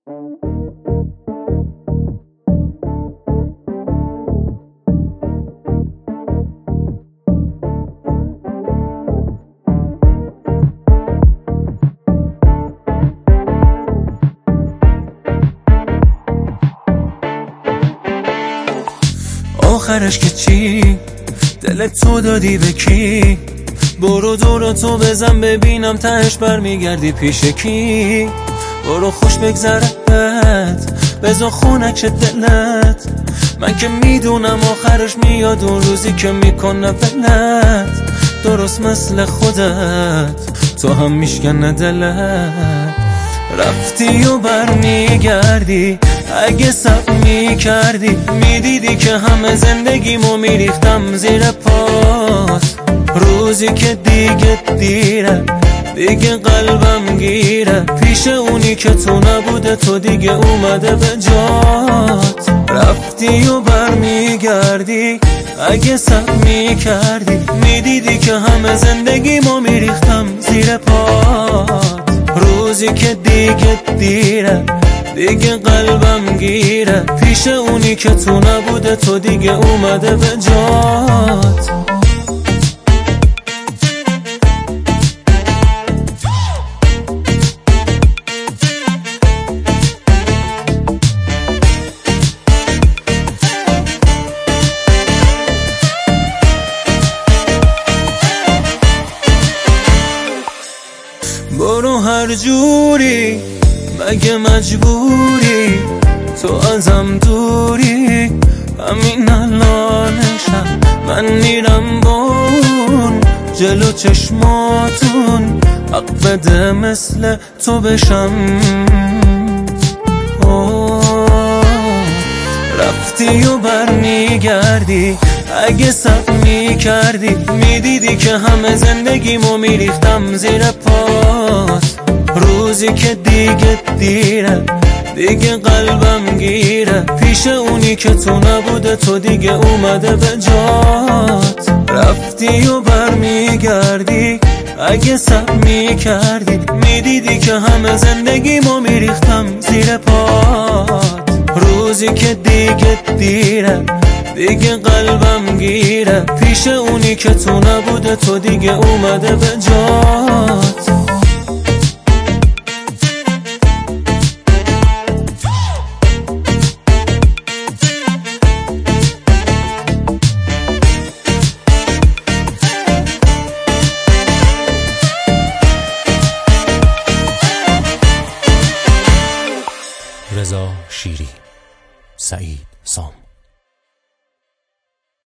آخرش که چی؟ دلت تو دادی به کی؟ برو دورتو بزن ببینم تهش برمیگردی پیش کی؟ برو خوش بگذرت بزا خونک دلت، من که میدونم آخرش میاد اون روزی که میکنه ولت، درست مثل خودت تو هم میشکنه دلت. رفتی و برمیگردی، اگه صبر میکردی میدیدی که همه زندگیمو میریختم زیر پات. روزی که دیگه دیره، دیگه قلبم گیره، پیش اونی که تو نبوده تو دیگه اومده به جات. رفتی و برمیگردی، اگه صبر میکردی میدیدی که همه زندگیمو میریختم زیر پات. روزی که دیگه دیره، دیگه قلبم گیره، پیش اونی که تو نبوده تو دیگه اومده به جات. برو هر جوری، مگه مجبوری؟ تو ازم دوری، همین الانشم من میرم بون جلو چشماتون، حق بده مثل تو بشم. رفتی و برمیگردی، اگه صبر میکردی میدیدی که همه زندگیمو میریختم زیر پات. روزی که دیگه دیره، دیگه قلبم گیره، پیش اونی که تو نبوده تو دیگه اومده به جات. رفتی و برمیگردی، اگه صبر میکردی میدیدی که همه زندگیمو میریختم زیر پات. روزی که دیگه دیره، دیگه قلبم گیره، پیش اونی که تو نبوده تو دیگه اومده به جات. رضا شیری، سعید سام.